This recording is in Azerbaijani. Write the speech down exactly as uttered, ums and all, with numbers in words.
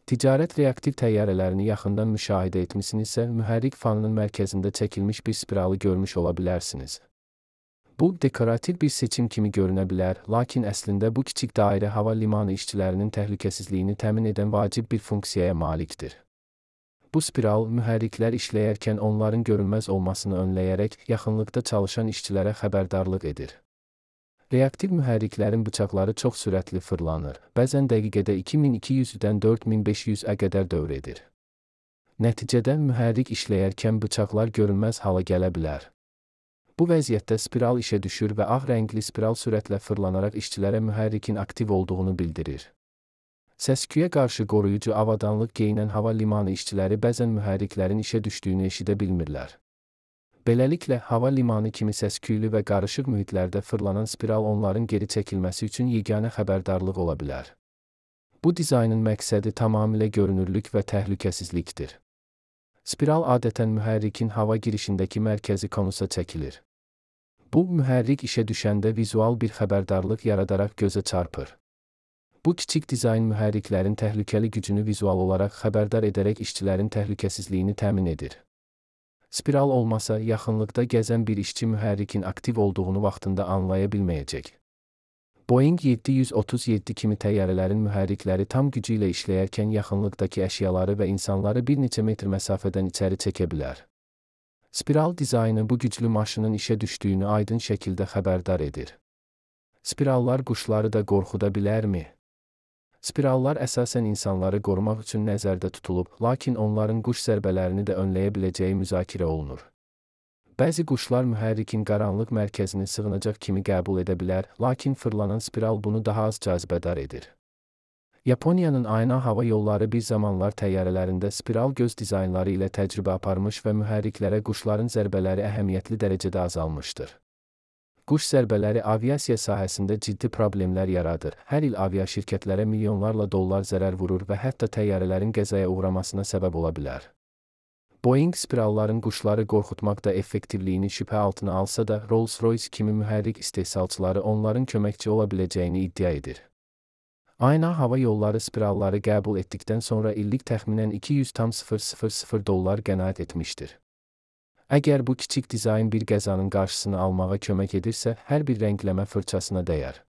Ticarət reaktiv təyyarələrini yaxından müşahidə etmisinizsə, mühərrik fanının mərkəzində çəkilmiş bir spiralı görmüş ola bilərsiniz. Bu, dekorativ bir seçim kimi görünə bilər, lakin əslində bu kiçik dairə hava limanı işçilərinin təhlükəsizliyini təmin edən vacib bir funksiyaya malikdir. Bu spiral, mühərriklər işləyərkən onların görünməz olmasını önləyərək, yaxınlıqda çalışan işçilərə xəbərdarlıq edir. Reaktiv mühərriklərin bıçaqları çox sürətli fırlanır, bəzən dəqiqədə iki min iki yüzdən dörd min beş yüzə qədər dövr edir. Nəticədə mühərrik işləyərkən bıçaqlar görünməz hala gələ bilər. Bu vəziyyətdə spiral işə düşür və ağ rəngli spiral sürətlə fırlanaraq işçilərə mühərrikin aktiv olduğunu bildirir. Səsküyə qarşı qoruyucu avadanlıq geyinən hava limanı işçiləri bəzən mühərriklərin işə düşdüyünü eşidə bilmirlər. Beləliklə, hava limanı kimi səsküylü və qarışıq mühitlərdə fırlanan spiral onların geri çəkilməsi üçün yeganə xəbərdarlıq ola bilər. Bu dizaynın məqsədi tamamilə görünürlük və təhlükəsizlikdir. Spiral adətən mühərrikin hava girişindəki mərkəzi konusa çəkilir. Bu, mühərrik işə düşəndə vizual bir xəbərdarlıq yaradaraq gözə çarpır. Bu kiçik dizayn mühərriklərin təhlükəli gücünü vizual olaraq xəbərdar edərək işçilərin təhlükəsizliyini təmin edir. Spiral olmasa, yaxınlıqda gəzən bir işçi mühərrikin aktiv olduğunu vaxtında anlaya bilməyəcək. Boeing yeddi yüz otuz yeddi kimi təyyarələrin mühərrikləri tam gücü ilə işləyərkən yaxınlıqdakı əşyaları və insanları bir neçə metr məsafədən içəri çəkə bilər. Spiral dizaynı bu güclü maşının işə düşdüyünü aydın şəkildə xəbərdar edir. Spirallar quşları da qorxuda bilərmi? Spirallar əsasən insanları qorumaq üçün nəzərdə tutulub, lakin onların quş zərbələrini də önləyə biləcəyi müzakirə olunur. Bəzi quşlar mühərrikin qaranlıq mərkəzini sığınacaq kimi qəbul edə bilər, lakin fırlanan spiral bunu daha az cazibədar edir. Yaponiyanın Aina Hava Yolları bir zamanlar təyyarələrində spiral göz dizaynları ilə təcrübə aparmış və mühərriklərə quşların zərbələri əhəmiyyətli dərəcədə azalmışdır. Quş zərbələri aviasiya sahəsində ciddi problemlər yaradır. Hər il aviaşirkətlərə milyonlarla dollar zərər vurur və hətta təyyarələrin qəzaya uğramasına səbəb ola bilər. Boeing spiralların quşları qorxutmaqda effektivliyini şübhə altına alsa da, Rolls-Royce kimi mühərrik istehsalçıları onların köməkçi ola biləcəyini iddia edir. Aina Hava Yolları spiralları qəbul etdikdən sonra illik təxminən iki yüz min dollar qənaət etmişdir. Əgər bu kiçik dizayn bir qəzanın qarşısını almağa kömək edirsə, hər bir rəngləmə fırçasına dəyər.